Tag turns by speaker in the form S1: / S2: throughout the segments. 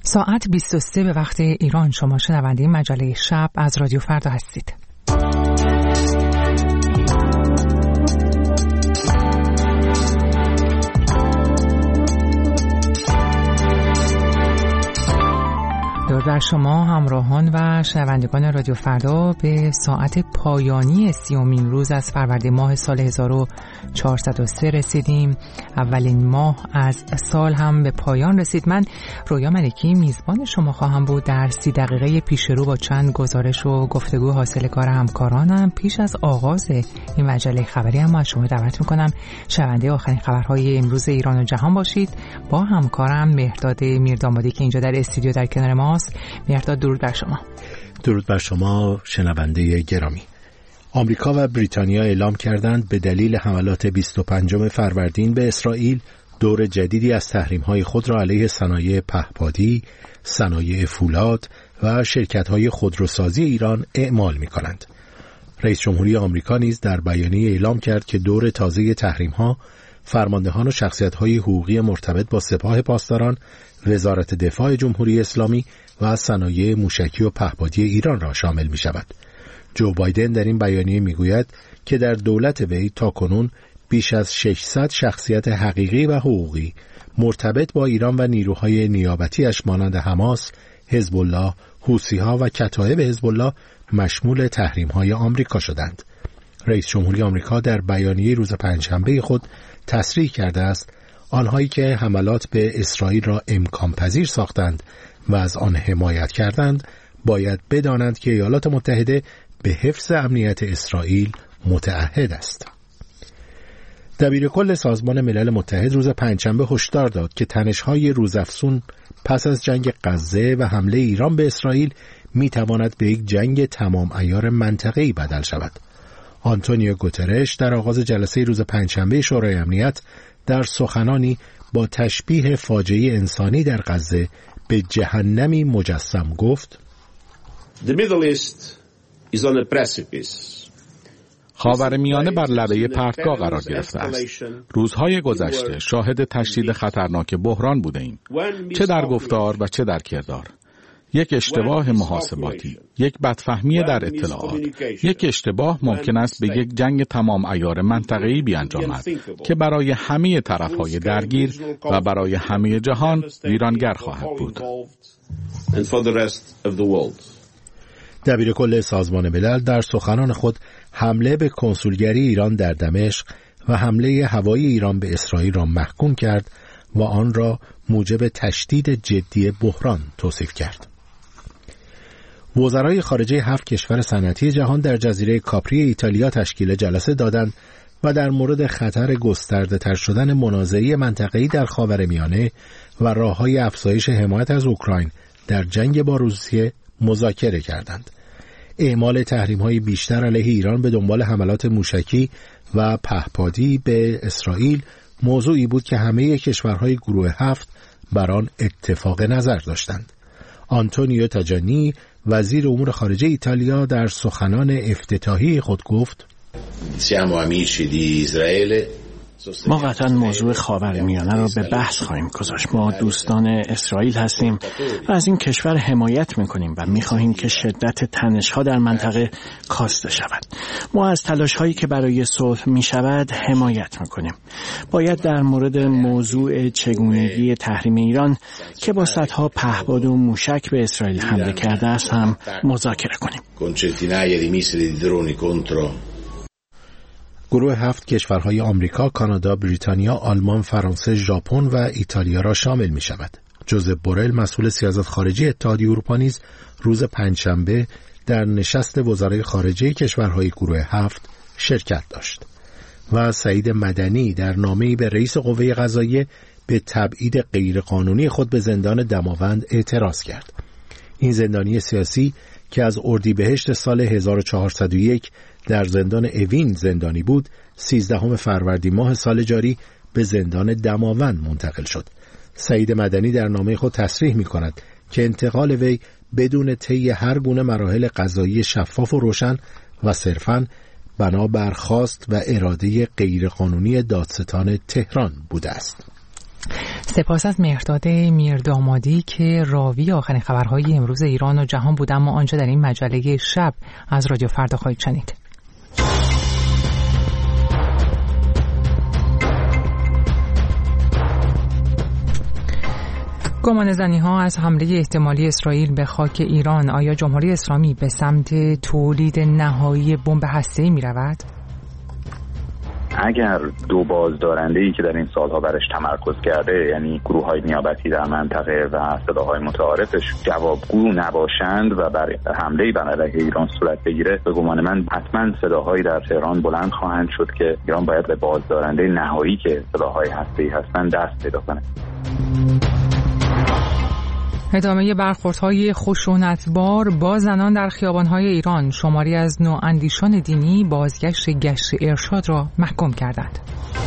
S1: ساعت 23 به وقت ایران. شما شنونده مجله شب از رادیو فردا هستید. درود بر شما همراهان و شنوندگان رادیو فردا. به ساعت پایانی 30مین روز از فروردین ماه سال 1403 رسیدیم. اولین ماه از سال هم به پایان رسید. من رویا ملکی میزبان شما خواهم بود در 30 دقیقه پیش رو با چند گزارش و گفتگو حاصل کار همکارانم. پیش از آغاز این مجله خبری هم از شما دعوت میکنم شنونده آخرین خبرهای امروز ایران و جهان باشید. با همکارم مهرداد میردامادی که اینجا در استودیو در کنار ما. مهرداد، درود بر شما.
S2: درود بر شما شنونده گرامی. آمریکا و بریتانیا اعلام کردند به دلیل حملات 25 فروردین به اسرائیل دور جدیدی از تحریم‌های خود را علیه صنایع پهپادی، صنایع فولاد و شرکت‌های خودروسازی ایران اعمال می‌کنند. رئیس جمهوری آمریکا نیز در بیانیه اعلام کرد که دور تازه تحریم‌ها فرماندهان و شخصیت‌های حقوقی مرتبط با سپاه پاسداران، وزارت دفاع جمهوری اسلامی و صنایع موشکی و پهپادی ایران را شامل می شود. جو بایدن در این بیانیه می گوید که در دولت وی تاکنون بیش از 600 شخصیت حقیقی و حقوقی مرتبط با ایران و نیروهای نیابتی‌اش مانند حماس، حزب الله، حوثی‌ها و کتایب حزب الله مشمول تحریم‌های آمریکا شدند. رئیس جمهوری آمریکا در بیانیه روز پنجشنبه خود تصریح کرده است آنهایی که حملات به اسرائیل را امکان پذیر ساختند و از آن حمایت کردند باید بدانند که ایالات متحده به حفظ امنیت اسرائیل متعهد است. دبیرکل سازمان ملل متحد روز پنجشنبه هشدار داد که تنش‌های روزافزون پس از جنگ غزه و حمله ایران به اسرائیل می‌تواند به یک جنگ تمام عیار منطقه‌ای بدل شود. آنتونیو گوترش در آغاز جلسه روز پنجشنبه شورای امنیت در سخنانی با تشبیه فاجعه انسانی در غزه به جهنمی مجسم گفت:
S3: خاورمیانه بر لبه پرتگاه قرار گرفته است. روزهای گذشته شاهد تشدید خطرناک بحران بودیم، چه در گفتار و چه در کردار. یک اشتباه محاسباتی، یک بدفهمی در اطلاعات، یک اشتباه ممکن است به یک جنگ تمام عیار منطقه‌ای بیانجامد که برای همه طرف‌های درگیر و برای همه جهان ویرانگر خواهد بود.
S2: دبیرکل سازمان ملل در سخنان خود حمله به کنسولگری ایران در دمشق و حمله هوایی ایران به اسرائیل را محکوم کرد و آن را موجب تشدید جدی بحران توصیف کرد. وزرای خارجه 7 کشور صنعتی جهان در جزیره کاپری ایتالیا تشکیل جلسه دادند و در مورد خطر گسترده‌تر شدن منازعه منطقه‌ای در خاورمیانه و راه‌های افزایش حمایت از اوکراین در جنگ با روسیه مذاکره کردند. اعمال تحریم‌های بیشتر علیه ایران به دنبال حملات موشکی و پهپادی به اسرائیل موضوعی بود که همه کشورهای گروه 7 بر آن اتفاق نظر داشتند. آنتونیو تاجانی وزیر امور خارجه ایتالیا در سخنان افتتاحی خود گفت:
S4: ما قطعا موضوع خاورمیانه را به بحث خواهیم گذاشت. ما دوستان اسرائیل هستیم و از این کشور حمایت میکنیم و میخواهیم که شدت تنش‌ها در منطقه کاسته شود. ما از تلاش‌هایی که برای صلح میشود حمایت میکنیم. باید در مورد موضوع چگونگی تحریم ایران که با صدها پهپاد و موشک به اسرائیل حمله کرده است هم مذاکره کنیم.
S2: گروه 7 کشورهای آمریکا، کانادا، بریتانیا، آلمان، فرانسه، ژاپن و ایتالیا را شامل می شود. جوزپ بورل مسئول سیاست خارجی اتحادیه اروپا نیز روز پنجشنبه در نشست وزرای خارجه کشورهای گروه 7 شرکت داشت و سعید مدنی در نامه‌ای به رئیس قوه قضاییه به تبعید غیرقانونی خود به زندان دماوند اعتراض کرد. این زندانی سیاسی که از اردیبهشت سال 1401 در زندان اوین زندانی بود، 13 فروردین ماه سال جاری به زندان دماوند منتقل شد. سعید مدنی در نامه خود تصریح می‌کند که انتقال وی بدون طی هر گونه مراحل قضایی شفاف و روشن و صرفاً بنابر خواست و اراده غیرقانونی دادستان تهران بوده است.
S1: سپاس از مهرداد میردامادی که راوی آخرین خبرهای امروز ایران و جهان بود، اما آنجا در این مجله شب از رادیو فردا خواهید شنید. گمانه‌زنی‌ها از حمله احتمالی اسرائیل به خاک ایران. آیا جمهوری اسلامی به سمت تولید نهایی بمب هسته‌ای می‌رود؟
S5: اگر دو بازدارنده‌ای که در این سالها برش تمرکز کرده، یعنی گروه‌های نیابتی در منطقه و صداهای متعارفش جوابگو نباشند و بر حمله‌ای بر علیه ایران صورت بگیره، به گمان من حتما صداهایی در تهران بلند خواهند شد که ایران باید به بازدارنده نهایی که صداهای هسته‌ای هستند دست پیدا کنه.
S1: ادامه برخوردهای خشونتبار با زنان در خیابان‌های ایران. شماری از نواندیشان دینی بازگشت گشت ارشاد را محکوم کردند.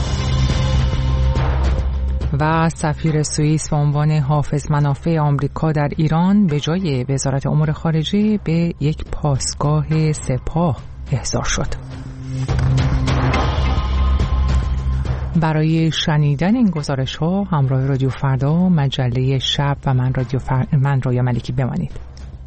S1: و سفیر سوئیس به عنوان حافظ منافع آمریکا در ایران به جای وزارت امور خارجه به یک پاسگاه سپاه احضار شد. برای شنیدن این گزارش‌ها همراه رادیو فردا، مجله شب و من ریا ملکی بمانید.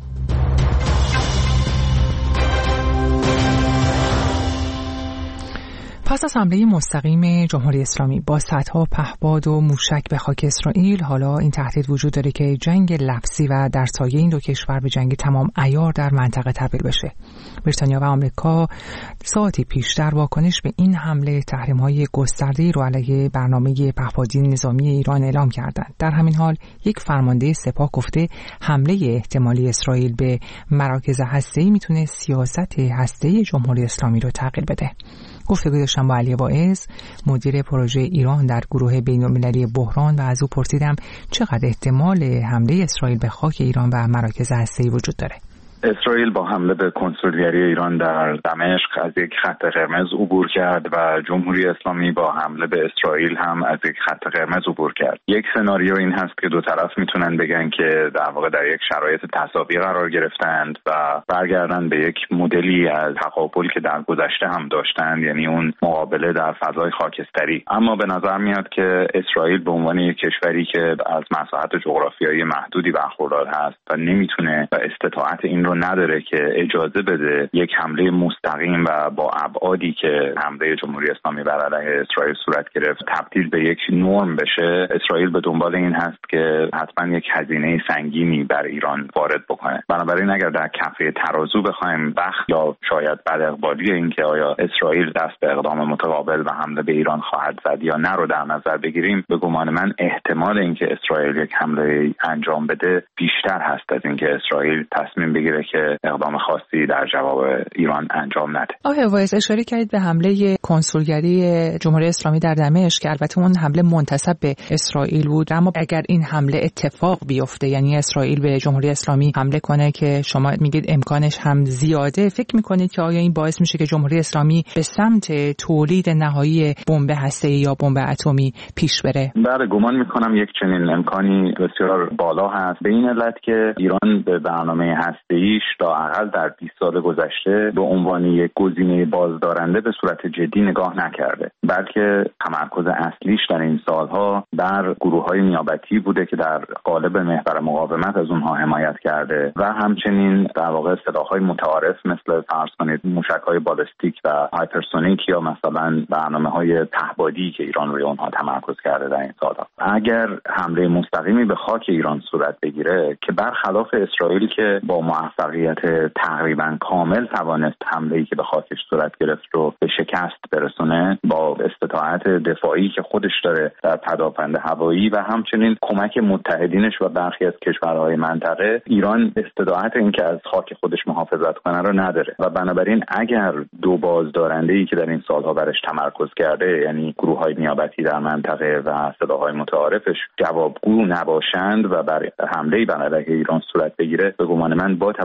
S1: پس از حمله مستقیم جمهوری اسلامی با صدها پهپاد و موشک به خاک اسرائیل، حالا این تهدید وجود داره که جنگ لفظی و در سایه این دو کشور به جنگ تمام عیار در منطقه تبدیل بشه. بریتانیا و آمریکا ساعتی پیش در واکنش به این حمله تحریم‌های گسترده‌ای رو علیه برنامه پهپادی نظامی ایران اعلام کردند. در همین حال یک فرمانده سپاه گفته حمله احتمالی اسرائیل به مراکز هسته‌ای میتونه سیاست هسته‌ای جمهوری اسلامی رو تغییر بده. گفتگو داشتم با علی واعظ، مدیر پروژه ایران در گروه بین‌المللی بحران، و از او پرسیدم چقدر احتمال حمله اسرائیل به خاک ایران و مراکز هسته‌ای وجود داره.
S5: اسرائیل با حمله به کنسولگری ایران در دمشق از یک خط قرمز عبور کرد و جمهوری اسلامی با حمله به اسرائیل هم از یک خط قرمز عبور کرد. یک سناریو این هست که دو طرف میتونن بگن که در واقع در یک شرایط تساوی قرار گرفتند و برگردن به یک مدلی از تقابل که در گذشته هم داشتند، یعنی اون مقابله در فضای خاکستری. اما به نظر میاد که اسرائیل به عنوان یک کشوری که از مساحت جغرافیایی محدودی برخوردار هست و نمیتونه و استطاعت این نداره که اجازه بده یک حمله مستقیم و با ابعادی که حمله جمهوری اسلامی بر علیه اسرائیل صورت گرفت تبدیل به یک نرم بشه. اسرائیل به دنبال این هست که حتما یک هزینه سنگینی بر ایران وارد بکنه. بنابراین اگر در کفه ترازو بخوایم بخت یا شاید بداقبالی این که آیا اسرائیل دست به اقدام متقابل و حمله به ایران خواهد زد یا نه رو در نظر بگیریم، به گمان من احتمال اینکه اسرائیل یک حمله انجام بده بیشتر هست از اینکه اسرائیل تصمیم بگیره که اقدام خاصی در جواب ایران انجام نده.
S1: آقای واعظ اشاره کردید به حمله کنسولگری جمهوری اسلامی در دمشق که البته اون حمله منتسب به اسرائیل بود، اما اگر این حمله اتفاق بیفته، یعنی اسرائیل به جمهوری اسلامی حمله کنه که شما میگید امکانش هم زیاده، فکر میکنید که آیا این باعث میشه که جمهوری اسلامی به سمت تولید نهایی بمب هسته‌ای یا بمب اتمی پیش بره؟
S5: بله، گمان میکنم یک چنین امکانی بسیار بالا هست، به این علت که ایران به برنامه هسته‌ایش لااقل در 20 سال گذشته به عنوان یک گزینه بازدارنده به صورت جدی نگاه نکرده، بلکه تمرکز اصلیش در این سالها بر گروه‌های نیابتی بوده که در قالب محور مقاومت از اونها حمایت کرده و همچنین در واقع سلاح‌های متعارف مثل فرض کنید موشک‌های بالستیک و هایپرسونیک یا مثلا برنامه‌های پهپادی که ایران روی اونها تمرکز کرده در این سالها. اگر حمله مستقیمی به خاک ایران صورت بگیره که برخلاف اسرائیل که با موفقیت تقریبا کامل توانست حمله‌ای که به خاکش صورت گرفت رو به شکست برسونه، با استطاعت دفاعی که خودش داره در پدافند هوایی و همچنین کمک متحدینش و برخی از کشورهای منطقه، ایران استطاعت این که از خاک خودش محافظت کنه رو نداره و بنابراین اگر دو بازدارنده‌ای که در این سالها برش تمرکز کرده، یعنی گروه‌های نیابتی در منطقه و سلاح‌های متعارفش جوابگو نباشند و بر حمله‌ای بر علیه ایران صورت بگیره، به گمان من با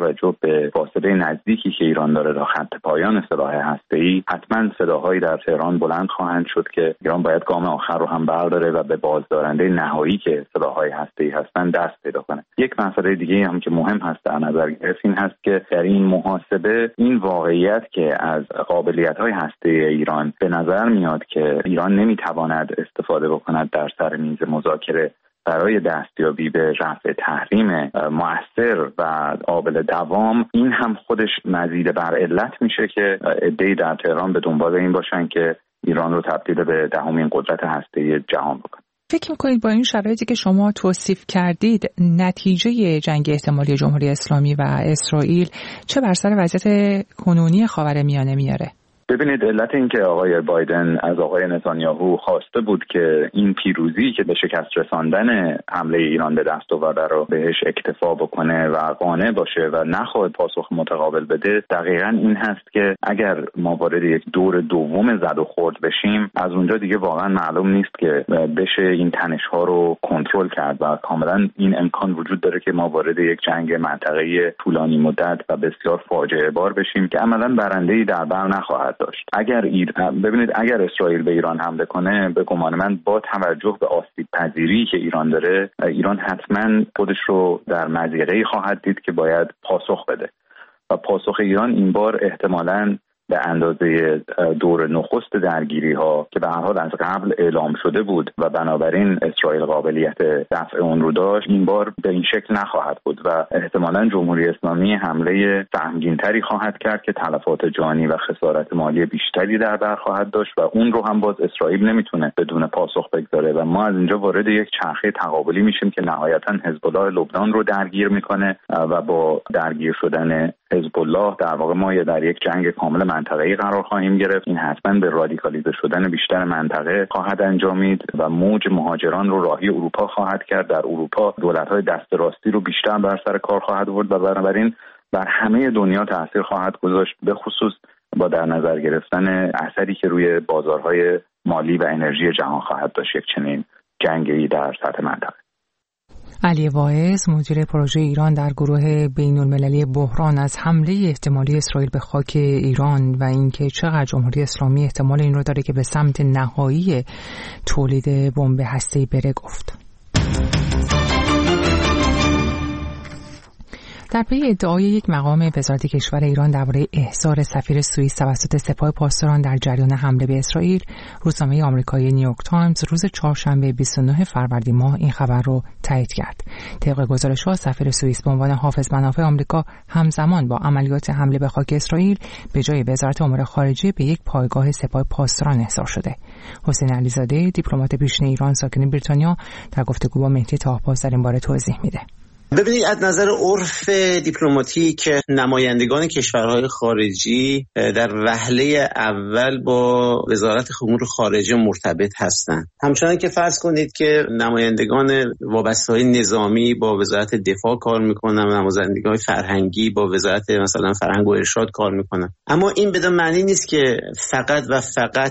S5: توجه به فاصله نزدیکی که ایران داره تا خط پایان سلاح هسته‌ای، حتما صداهایی در تهران بلند خواهند شد که ایران باید گام آخر رو هم برداره و به بازدارنده نهایی که سلاح‌های هسته‌ای هستن دست پیدا کنه. یک مسئله دیگه هم که مهم هست در نظر گرفت این هست که در این محاسبه این واقعیت که از قابلیت‌های هسته‌ای ایران به نظر میاد که ایران نمی‌تواند استفاده بکند در سر میز مذاکره برای دستیابی به رفع تحریم مؤثر و قابل دوام، این هم خودش مزید بر علت میشه که عده‌ای در تهران به دنبال این باشن که ایران رو تبدیل به دهمین قدرت هسته‌ای جهان بکنه.
S1: فکر می‌کنید با این شرایطی که شما توصیف کردید نتیجه جنگ احتمالی جمهوری اسلامی و اسرائیل چه بر سر وضعیت کنونی خاورمیانه میاره؟
S5: ببینید، علت این که آقای بایدن از آقای نتانیاهو خواسته بود که این پیروزی که به شکست رساندن حمله ایران به دست آورده رو بهش اکتفا بکنه و قانع باشه و نخواد پاسخ متقابل بده، دقیقاً این هست که اگر ما وارد یک دور دوم زد و خورد بشیم، از اونجا دیگه واقعاً معلوم نیست که بشه این تنش‌ها رو کنترل کرد و کاملاً این امکان وجود داره که ما وارد یک جنگ منطقه‌ای طولانی مدت و بسیار فاجعه بار بشیم که عملاً برنده‌ای در بر نخواهد داشت. ببینید اگر اسرائیل به ایران حمله کنه، به گمان من با توجه به آسیب پذیری که ایران داره، ایران حتما خودش رو در مضیقه‌ای خواهد دید که باید پاسخ بده و پاسخ ایران این بار احتمالاً به اندازه دور نخست درگیری ها که به هر حال از قبل اعلام شده بود و بنابراین اسرائیل قابلیت دفع اون رو داشت، این بار به این شکل نخواهد بود و احتمالاً جمهوری اسلامی حمله سهمگین‌تری خواهد کرد که تلفات جانی و خسارت مالی بیشتری در بر خواهد داشت و اون رو هم باز اسرائیل نمیتونه بدون پاسخ بگذاره و ما از اینجا وارد یک چرخه تقابلی میشیم که نهایتاً حزب الله لبنان رو درگیر میکنه و با درگیر شدن حزب الله در واقع ما در یک جنگ کامل منطقه‌ای قرار خواهیم گرفت. این حتما به رادیکالیزه شدن بیشتر منطقه خواهد انجامید و موج مهاجران رو راهی اروپا خواهد کرد. در اروپا دولت‌های دست راستی رو بیشتر بر سر کار خواهد برد و بنابراین بر همه دنیا تاثیر خواهد گذاشت، به خصوص با در نظر گرفتن اثری که روی بازارهای مالی و انرژی جهان خواهد داشت یک چنین جنگی در سطح منطقه.
S1: علی واعظ، مدیر پروژه ایران در گروه بین‌المللی بحران، از حمله احتمالی اسرائیل به خاک ایران و اینکه چقدر جمهوری اسلامی احتمال این رو داره که به سمت نهایی تولید بمب هسته‌ای بره گفت. در پی ادعای یک مقام وزارت کشور ایران درباره احضار سفیر سوئیس توسط سپاه پاسداران در جریان حمله به اسرائیل، روزنامه آمریکایی نیویورک تایمز روز چهارشنبه 29 فروردین ماه این خبر رو تایید کرد. طبق گزارش‌ها، سفیر سوئیس به عنوان حافظ منافع آمریکا همزمان با عملیات حمله به خاک اسرائیل به جای وزارت امور خارجه به یک پایگاه سپاه پاسداران احضار شده. حسین علیزاده، دیپلمات پیشین ایران ساکن بریتانیا، در گفتگو با مهدی طاه‌پاس در این باره توضیح میده.
S6: ببینید، از نظر عرف دیپلماتیک نمایندگان کشورهای خارجی در وهله اول با وزارت امور خارجه مرتبط هستند. همچنان که فرض کنید که نمایندگان وابسته‌های نظامی با وزارت دفاع کار میکنن، نمایندگان فرهنگی با وزارت مثلا فرهنگ و ارشاد کار میکنن. اما این بدون معنی نیست که فقط و فقط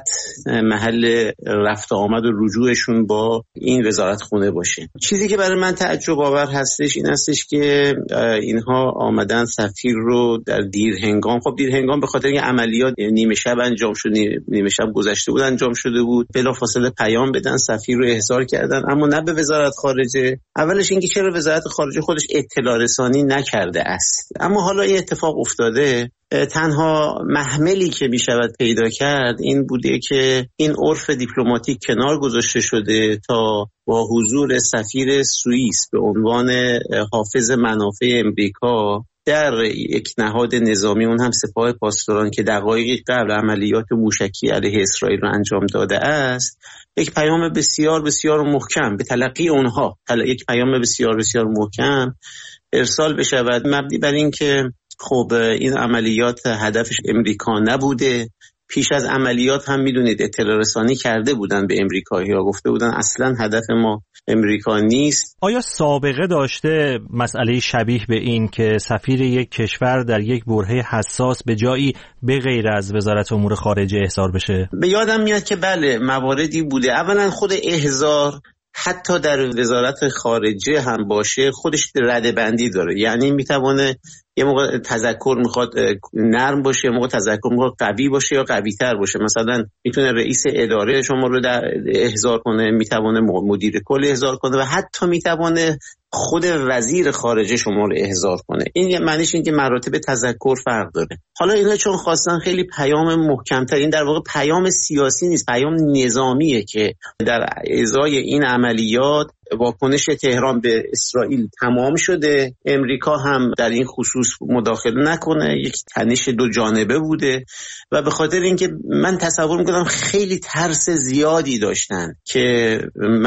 S6: محل رفت و آمد و رجوعشون با این وزارت خونه باشه. چیزی که برای من تعجب آور هستش این هستش که اینها آمدن سفیر رو در دیر هنگام به خاطر این عملیات نیمه شب انجام شد، نیمه شب گذشته بود انجام شده بود، بلافاصله پیام بدن، سفیر رو احضار کردن، اما نه به وزارت خارجه. اولش اینکه چرا وزارت خارجه خودش اطلاع رسانی نکرده است. اما حالا این اتفاق افتاده. تنها محملی که می شود پیدا کرد این بوده که این عرف دیپلماتیک کنار گذاشته شده تا با حضور سفیر سوئیس به عنوان حافظ منافع امریکا در یک نهاد نظامی، اون هم سپاه پاسداران که دقایق قبل عملیات موشکی علیه اسرائیل را انجام داده است، یک پیام بسیار بسیار محکم به تلقی اونها، یک پیام بسیار بسیار محکم ارسال بشود مبنی بر این که خب این عملیات هدفش امریکا نبوده. پیش از عملیات هم میدونید اطلاع رسانی کرده بودن به امریکایی‌ها، گفته بودن اصلا هدف ما امریکا نیست.
S7: آیا سابقه داشته مسئله شبیه به این که سفیر یک کشور در یک برهه حساس به جایی به غیر از وزارت امور خارجه احضار بشه؟
S6: به یادم میاد که بله، مواردی بوده. اولا خود احضار حتی در وزارت خارجه هم باشه خودش ردبندی داره، یعنی میتونه یه موقع تذکر میخواد نرم باشه، یه موقع تذکر میخواد قوی باشه یا قوی تر باشه. مثلا میتونه رئیس اداره شما رو احضار کنه، میتونه مدیر کل احضار کنه و حتی میتونه خود وزیر خارجه شما رو احضار کنه. این معنیش این که مراتب تذکر فرق داره. حالا اینا چون خواستن خیلی پیام محکم‌تر، این در واقع پیام سیاسی نیست، پیام نظامیه که در ازای این عملیات واکنش تهران به اسرائیل تمام شده، امریکا هم در این خصوص مداخله نکنه، یک تنش دو جانبه بوده و به خاطر اینکه من تصور میکنم خیلی ترس زیادی داشتن که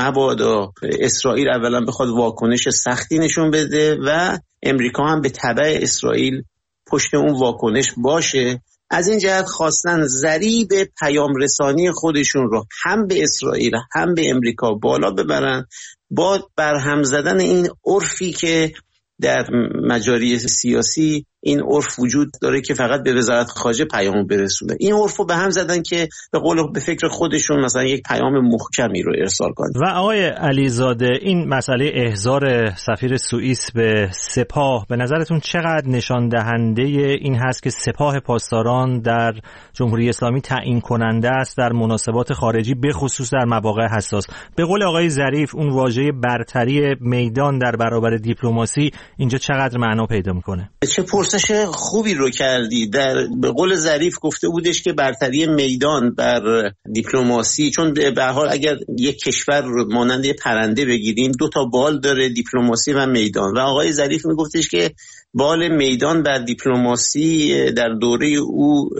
S6: مبادا اسرائیل اولا بخواد واکنش سختی نشون بده و امریکا هم به تبع اسرائیل پشت اون واکنش باشه. از این جهت خواستن ضریب پیام رسانی خودشون رو هم به اسرائیل هم به امریکا بالا ببرن با برهم زدن این عرفی که در مجاری سیاسی این عرف وجود داره که فقط به وزارت خارجه پیام برسونه. این عرفو به هم زدن که به فکر خودشون مثلا یک پیام محکمی رو ارسال کنن.
S7: و آقای علیزاده، این مسئله احضار سفیر سوئیس به سپاه به نظرتون چقدر نشان دهنده این هست که سپاه پاسداران در جمهوری اسلامی تعیین کننده است در مناسبات خارجی، به خصوص در مواقع حساس؟ به قول آقای ظریف اون واژه برتری میدان در برابر دیپلماسی اینجا چقدر معنا پیدا میکنه؟
S6: چه پرسش خوبی رو کردی. به قول ظریف گفته بودش که برتری میدان بر دیپلماسی، چون به هر حال اگر یک کشور رو مانند پرنده بگیریم دو تا بال داره، دیپلماسی و میدان، و آقای ظریف میگفتش که بال میدان بر دیپلماسی در دوره او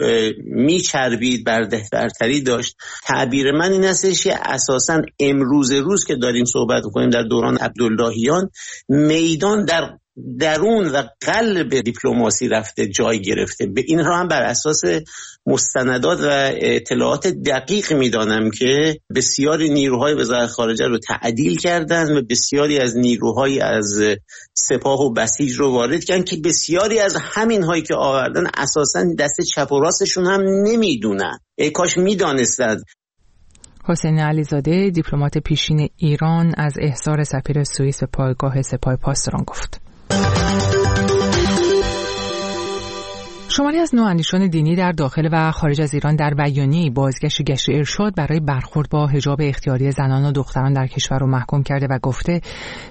S6: میچربید، برتری داشت. تعبیر من این هستش که اساساً روز که داریم صحبت می‌کنیم در دوران عبداللهیان، میدان در درون و قلب دیپلماسی رفته، جای گرفته. به این را هم بر اساس مستندات و اطلاعات دقیق میدانم که بسیاری نیروهای وزارت خارجه رو تعدیل کردن و بسیاری از نیروهای از سپاه و بسیج رو وارد کردن که بسیاری از همین هایی که آوردن اساساً دست چپ و راستشون هم نمیدونن. ای کاش میدانستند.
S1: حسین علیزاده، دیپلمات پیشین ایران، از احضار سفیر سوئیس به پایگاه سپاه پاسداران گفت. شماری از نواندیشان دینی در داخل و خارج از ایران در بیانیه‌ای بازگشت گشت ارشاد برای برخورد با حجاب اختیاری زنان و دختران در کشور رو محکوم کرده و گفته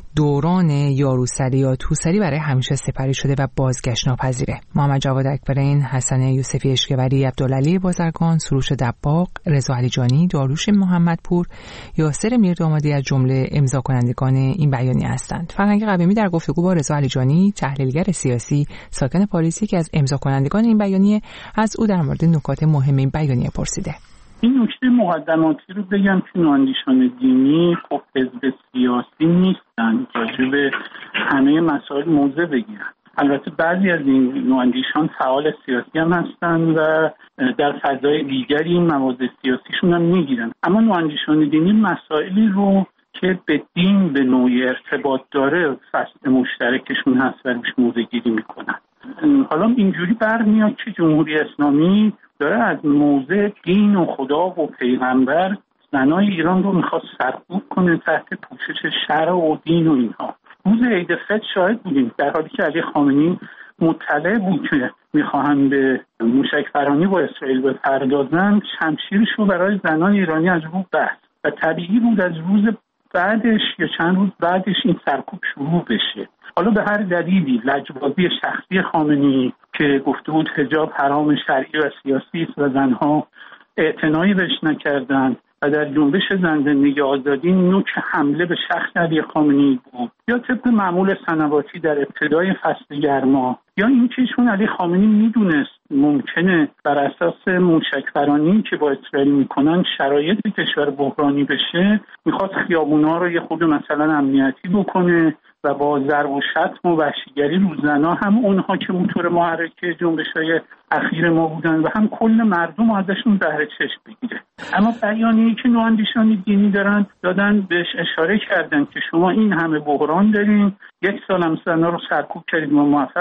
S1: دوران یاروسری یا توسری برای همیشه سپری شده و بازگشت ناپذیره. محمد جواد اکبرین، حسن یوسفی اشکوری، عبدالعلی بازرگان، سروش دباغ، رضا علیجانی، داروش محمدپور، یاسر میردامادی از جمله امضا کنندگان این بیانیه هستند. فرهنگ قویمی در گفتگو با رضا علیجانی، تحلیلگر سیاسی ساکن پاریس، که از امضا کنندگان این بیانیه، از او در مورد نکات مهم این بیانیه پرسیده.
S8: این نکته مقدماتی رو بگم که نواندیشان دینی خب حزب سیاسی نیستن، راجع به همه مسائل موضع بگیرن. البته بعضی از این نواندیشان فعال سیاسی هم هستن و در فضای دیگری این موضع سیاسیشون هم میگیرن، اما نواندیشان دینی مسائلی رو که به دین به نوعی ارتباط داره فصل مشترکشون هست و روش موضع گیری میکنن. حالا اینجوری برمیاد که جمهوری اسلامی داره از موضع دین و خدا و پیغمبر زنای ایران رو میخواد سرکوب کنه تحت پوشش شرع و دین و اینها. روز عید فطر شاهد بودیم، در حالی که علی خامنه‌ای مطلع بود که میخواهند به موشک‌فرانی با اسرائیل بپردازن، شمشیرش رو برای زنان ایرانی از رو بست و طبیعی بود از روز بعدش یا چند روز بعدش این سرکوب شروع بشه. حالا به هر دلیلی، لجبازی شخصی خامنه‌ای که گفته بود حجاب حرام شرعی و سیاسی است و زنها اعتنایی بهش نکردند و در جنبش زن زندگی آزادی نوک حمله به شخص علی خامنه‌ای بود، یا طبق معمول سنواتی در ابتدای فصل گرما، یا اینکه چون علی خامنه‌ای میدونست ممکنه بر اساس موشک‌فرانی که با اسرائیل میکنن شرایط کشور بحرانی بشه، میخواد خیابونا رو یه خود مثلا امنیتی بکنه و با ضرب و شتم و وحشیگری رو زنا، هم اونها که موتور محرک جنبش‌های اخیر ما بودن و هم کل مردم ازشون زهر چشم بگیره. اما بیانیه‌ای که نواندیشان دینی دادن بهش اشاره کردن که شما این همه بحران دارین، یک سال هم زنا رو سرکوب کردید و موفق نشدید،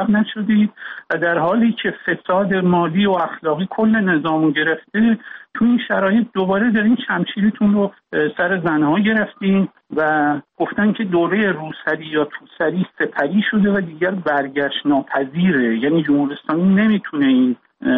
S8: دادید و در حالی که فساد مالی و اخلاقی کل نظامو گرفته، تو این شرایط دوباره دارین شمشیرتون رو سر زنها گرفتین و گفتن که دوره روسری یا توسری سپری شده و دیگر برگشت ناپذیره. یعنی جمهوری اسلامی نمیتونه این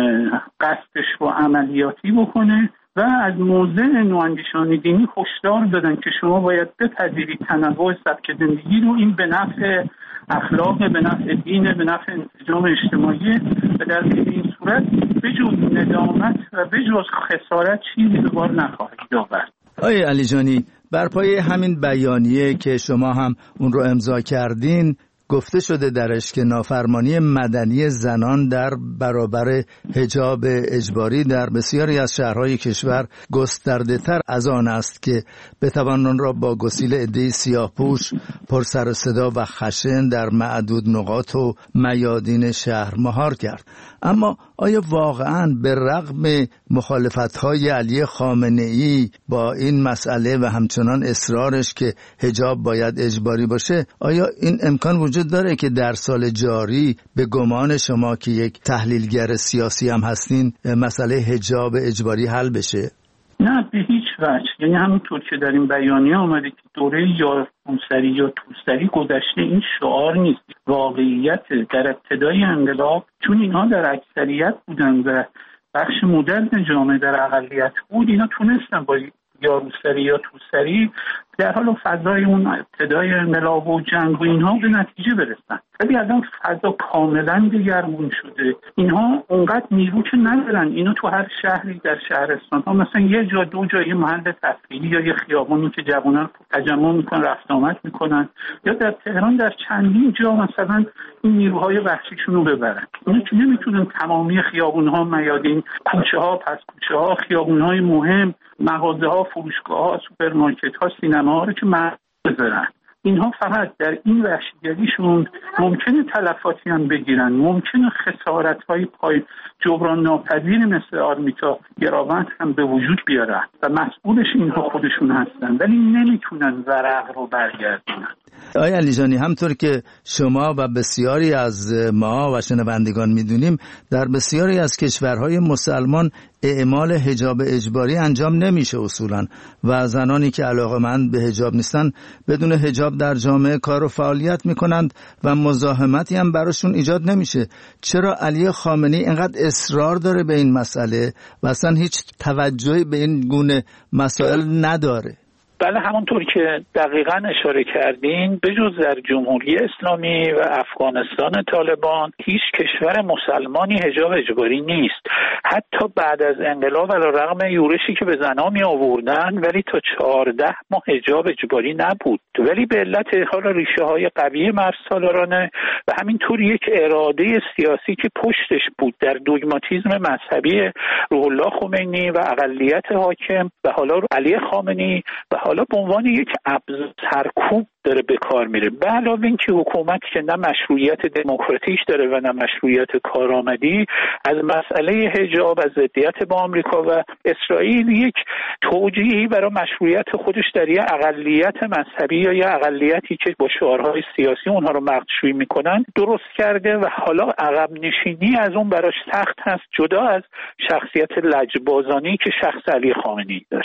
S8: قصدش رو عملیاتی بکنه و از موضع نواندیشان دینی هشدار دادن که شما باید بپذیرید تنوع سبک زندگی رو، این به نفع اخلاق، به نفع دین، به نفع انسجام اجتماعی و در این صورت بجز ندامت و بجز خسارت چیزی به بار نخواهید آورد.
S9: آقای علیجانی، بر پایه همین بیانیه که شما هم اون رو امضا کردین گفته شده درش که نافرمانی مدنی زنان در برابر حجاب اجباری در بسیاری از شهرهای کشور گسترده تر از آن است که بتوان آن را با گسیل عده‌ای سیاه‌پوش پر سر و صدا و خشن در معدود نقاط و میادین شهر مهار کرد. اما آیا واقعاً به رغم مخالفت‌های علی خامنه‌ای با این مسئله و همچنان اصرارش که حجاب باید اجباری باشه، آیا این امکان وجود داره که در سال جاری به گمان شما که یک تحلیلگر سیاسی هم هستین مسئله حجاب اجباری حل بشه؟
S8: نه، به هیچ وجه. یعنی همونطور که در این بیانیه آمده که دوره یا روسری یا توسری گذشته، این شعار نیست، واقعیت. در ابتدای انقلاب چون اینها در اکثریت بودن و بخش مدرن جامعه در اقلیت بود، اینا تونستن با یا روسری یا توسری در حال فضای اون ابتدای انقلاب و جنگ و اینها به نتیجه برسن. ولی الان فضا کاملا دگرگون شده. اینها اونقدر نیرو که ندارن. اینا تو هر شهری در شهرستان ها مثلا یه جا دو جا یه محل تفریحی یا یه خیابانی که جوانان تجمع میکنن رفت آمد میکنن، یا در تهران در چندین جا مثلا این نیروهای وحشیشون رو ببرن. اینا که نمیتونن تمامی خیابونها، میادین، کوچه ها، پس کوچه ها، خیابونهای مهم، مغازه ها، فروشگاه ها، سوپرمارکت ها، سینما ها رو که بذارن. اینها فقط در این وحشیگریشون ممکنه تلفاتی هم بگیرن، ممکنه خسارت‌های پای جبران ناپذیر مثل آرمیتا گراوند هم به وجود بیارن و مسئولش اینها خودشون هستن، ولی نمیتونن ورق رو برگردونن.
S9: آقای علیجانی، همطور که شما و بسیاری از ما و شنوندگان میدونیم، در بسیاری از کشورهای مسلمان اعمال حجاب اجباری انجام نمیشه اصولا و زنانی که علاقه‌مند به حجاب نیستن بدون حجاب در جامعه کار و فعالیت میکنند و مزاحمتی هم براشون ایجاد نمیشه. چرا علی خامنه‌ای اینقدر اصرار داره به این مسئله و اصلا هیچ توجهی به این گونه مسائل نداره؟
S10: بله، همونطور که دقیقاً اشاره کردین، بجز در جمهوری اسلامی و افغانستان طالبان هیچ کشور مسلمانی حجاب اجباری نیست. حتی بعد از انقلاب علیرغم یورشی که به زنها می آوردن، ولی تا 14 ماه حجاب اجباری نبود. ولی به علت حالا ریشه های قوی مرزسالارانه و همینطور یک اراده سیاسی که پشتش بود در دوگماتیسم مذهبی روح الله خمینی و اقلیت حاکم و حالا علی خامنه‌ای و حالا به عنوان یک ابزار سرکوب داره به کار میره. به علاوه این که حکومت که نه مشروعیت دموکراتیک داره و نه مشروعیت کارآمدی، از مسئله حجاب از ضدیت با آمریکا و اسرائیل یک توجیهی برای مشروعیت خودش در یک اقلیت مذهبی یا یک اقلیتی که با شعارهای سیاسی اونها رو مغشوشی میکنن درست کرده و حالا عقب نشینی از اون براش سخت هست، جدا از شخصیت لجبازانی که شخص علی خامنه‌ای داره.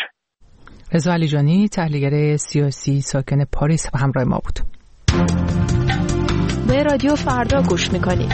S1: رضا علیجانی، تحلیلگر سیاسی ساکن پاریس، و همراه ما بود.
S11: به رادیو فردا گوش میکنید.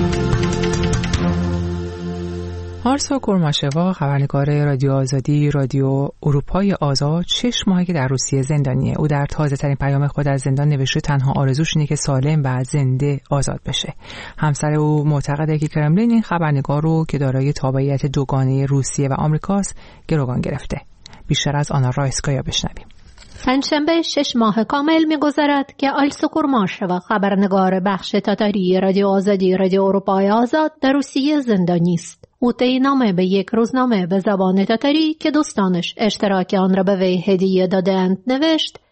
S1: آرسا کرماشوا، خبرنگار رادیو آزادی، رادیو اروپای آزاد، 6 ماهه که در روسیه زندانیه. او در تازه ترین پیام خود از زندان نوشته تنها آرزوش اینه که سالم و زنده آزاد بشه. همسر او معتقده که کرملین این خبرنگار رو که دارای تابعیت دوگانه روسیه و آمریکاست گروگان گرفته. بیشتر از آنا رایسکایا بشنویم.
S11: پنجشنبه 6 ماه کامل می‌گذرد که آلسا کرماشوا، خبرنگار بخش تاتاری رادیو آزادی، رادیو اروپای آزاد، در روسیه زندانی است. او طی به یک روزنامه به زبان تاتاری که دوستانش اشتراک آن را به وی هدیه دادند نوشت: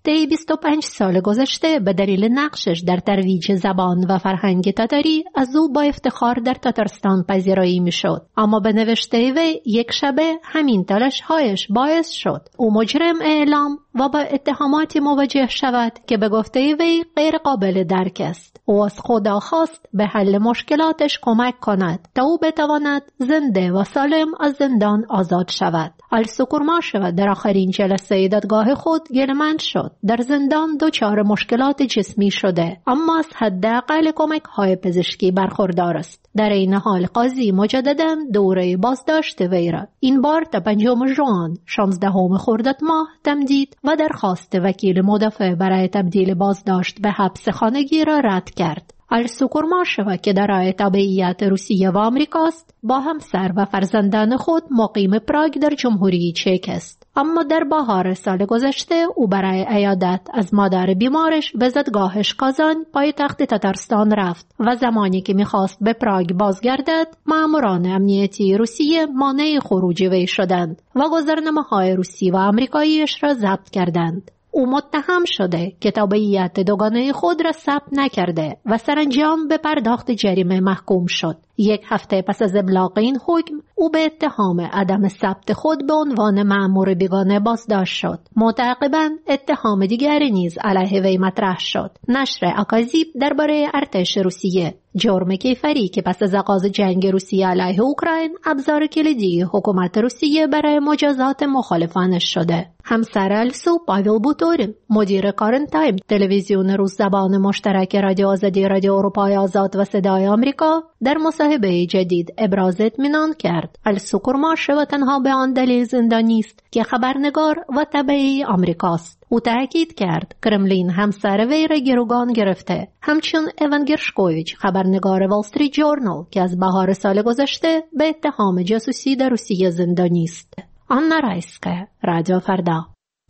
S11: طی 25 سال گذشته به دلیل نقشش در ترویج زبان و فرهنگ تاتاری از او با افتخار در تاتارستان پذیرایی میشد. اما به نوشته وی یک شبه همین تلاش‌هایش باعث شد او مجرم اعلام و با اتهاماتی مواجه شود که به گفته وی غیر قابل درک است. او از خدا خواست به حل مشکلاتش کمک کند تا او بتواند زنده و سالم از زندان آزاد شود. آلسوکورماشوا در آخرین جلسه دادگاه خود گله‌مند شد. در زندان دچار مشکلات جسمی شده اما از حداقل کمک‌های پزشکی برخوردار است. در این حال قاضی مجدداً دوره بازداشت وی را این بار تا 5 ژوئن 16 خرداد ماه تمدید و درخواست وکیل مدافع برای تبدیل بازداشت به حبس خانگی را رد کرد. آلسوکورماشوا که دارای تابعیت روسیه و آمریکاست با همسر و فرزندان خود مقیم پراگ در جمهوری چک است. اما در بهار سال گذشته او برای عیادت از مادر بیمارش به زادگاهش کازان پایتخت تاتارستان رفت و زمانی که میخواست به پراگ بازگردد ماموران امنیتی روسیه مانع خروج وی شدند و گذرنامه‌های روسی و آمریکاییش را ضبط کردند. او متهم شده که تابعیت دوگانه خود را ثبت نکرده و سرانجام به پرداخت جریمه محکوم شد. 1 هفته پس از ابلاغ این حکم او به اتهام عدم ثبت خود به عنوان مأمور بیگانه بازداشت شد. متعاقباً اتهام دیگری نیز علیه وی مطرح شد. نشر اکاذیب درباره ارتش روسیه، جرم کیفری که پس از آغاز جنگ روسیه علیه اوکراین ابزار کلیدی حکومت روسیه برای مجازات مخالفانش شده. همسر السو پاویل بوتورین، مدیر کارن تایم تلویزیون روس زبان مشترک رادیو آزادی، رادیو اروپای آزاد و صدای آمریکا، در مصاحبه جدید ابراز اطمینان کرد آلسوکورماشوا تنها به آن دلیل زندانی است که خبرنگار و تبعی آمریکاست. او تاکید کرد کرملین همسر وی را گروگان گرفته. همچون ایوان گرشکویچ، خبرنگار وال استریت جورنال که از بهار سال گذشته به اتهام جاسوسی در روسیه زندانی است. آنا رایسکه، رادیو فردا.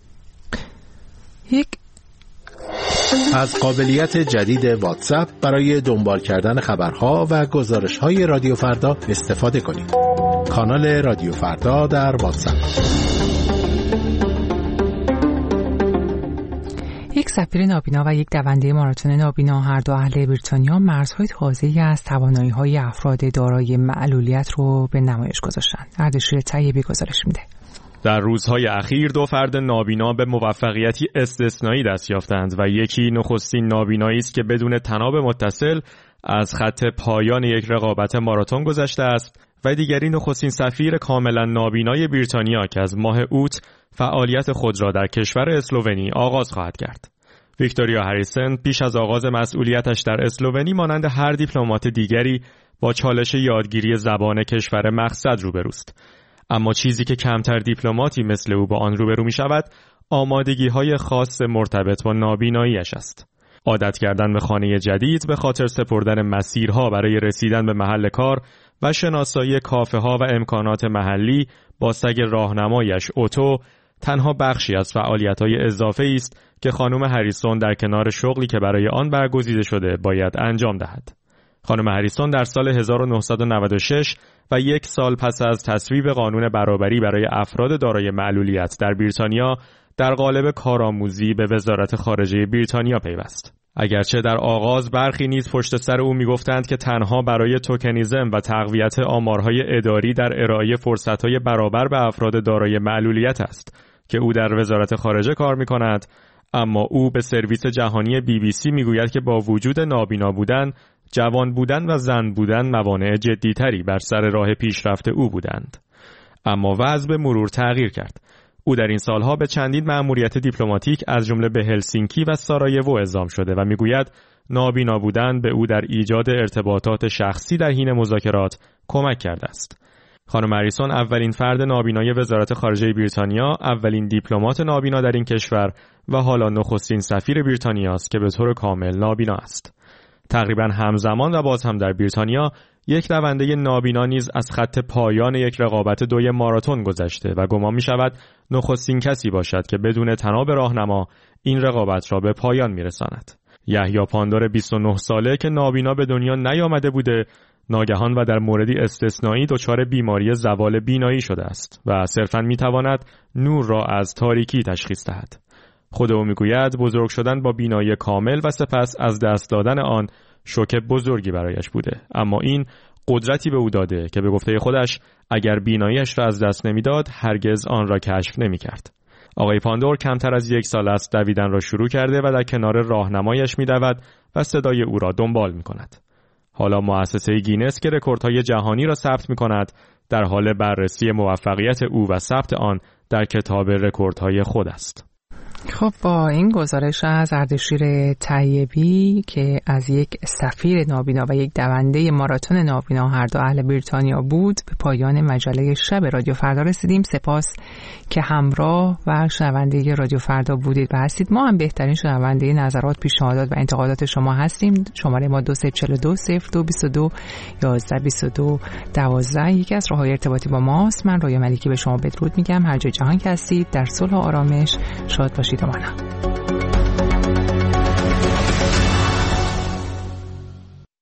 S2: از قابلیت جدید واتساپ برای دنبال کردن خبرها و گزارش‌های رادیو فردا استفاده کنید. کانال رادیو فردا در واتساپ.
S1: یک سفیر نابینا و یک دونده ماراتون نابینا، هر دو اهل بریتانیا، مرزهای تازه‌ای از توانایی‌های افراد دارای معلولیت رو به نمایش گذاشتند. اردشیر طیبی گزارش میده.
S12: در روزهای اخیر 2 فرد نابینا به موفقیتی استثنایی دست یافتند و یکی نخستین نابینایی است که بدون طناب متصل از خط پایان یک رقابت ماراتون گذشته است و دیگری نخستین سفیر کاملا نابینای بریتانیا که از ماه اوت فعالیت خود را در کشور اسلوونی آغاز خواهد کرد. ویکتوریا هریسن پیش از آغاز مسئولیتش در اسلوونی مانند هر دیپلمات دیگری با چالش یادگیری زبان کشور مقصد روبروست. اما چیزی که کمتر دیپلماتی مثل او با آن روبرو می شود آمادگی‌های خاص مرتبط با نابیناییش است. عادت کردن به خانه جدید، به خاطر سپردن مسیرها برای رسیدن به محل کار و شناسایی کافه‌ها و امکانات محلی با سگ راهنمایش اوتو تنها بخشی از فعالیت‌های اضافه‌ای است که خانم هریسون در کنار شغلی که برای آن برگزیده شده باید انجام دهد. خانم هریسون در سال 1996 و 1 سال پس از تصویب قانون برابری برای افراد دارای معلولیت در بریتانیا در قالب کارآموزی به وزارت خارجه بریتانیا پیوست. اگرچه در آغاز برخی نیز پشت سر او میگفتند که تنها برای توکنیزم و تقویت آمارهای اداری در ارائه فرصت‌های برابر به افراد دارای معلولیت است که او در وزارت خارجه کار می‌کند، اما او به سرویس جهانی BBC میگوید که با وجود نابینا بودن، جوان بودن و زن بودن موانع جدی‌تری بر سر راه پیشرفت او بودند. اما وضع به مرور تغییر کرد. او در این سالها به چندین مأموریت دیپلماتیک از جمله به هلسینکی و سارایوو اعزام شده و میگوید نابینا بودن به او در ایجاد ارتباطات شخصی در حین مذاکرات کمک کرده است. خانم هریسون اولین فرد نابینای وزارت خارجه بریتانیا، اولین دیپلمات نابینا در این کشور و حالا نخستین سفیر بریتانیا است که به طور کامل نابینا است. تقریبا همزمان و باز هم در بریتانیا یک دونده نابینا نیز از خط پایان یک رقابت 2 ماراتون گذشته و گمان می شود نخستین کسی باشد که بدون طناب راهنما این رقابت را به پایان می رساند. یحیی پاندور 29 ساله که نابینا به دنیا نیامده بوده، ناگهان و در موردی استثنایی دچار بیماری زوال بینایی شده است و صرفاً می تواند نور را از تاریکی تشخیص دهد. خود او میگوید بزرگ شدن با بینایی کامل و سپس از دست دادن آن شوک بزرگی برایش بوده، اما این قدرتی به او داده که به گفته خودش اگر بیناییش را از دست نمیداد هرگز آن را کشف نمی‌کرد. آقای پاندور کمتر از 1 سال است دویدن را شروع کرده و در کنار راهنمایش می‌دود و صدای او را دنبال می‌کند. حالا مؤسسه گینس که رکوردهای جهانی را ثبت می‌کند در حال بررسی موفقیت او و ثبت آن در کتاب رکوردهای خود است.
S1: خب با این گزارش از اردشیر طیبی که از یک سفیر نابینا و یک دونده ماراتون نابینا هر دو اهل بریتانیا بود به پایان مجله شب رادیو فردا رسیدیم. سپاس که همراه و شنونده رادیو فردا بودید و هستید. ما هم بهترین شنونده نظرات، پیشنهادات و انتقادات شما هستیم. شماره ما 2342 0222 1122 12 یکی از راههای ارتباطی با ماست. من رویا ملیکی به شما بدرود میگم. هر جای جهان که هستید در صلح و آرامش شاد باشید و منم.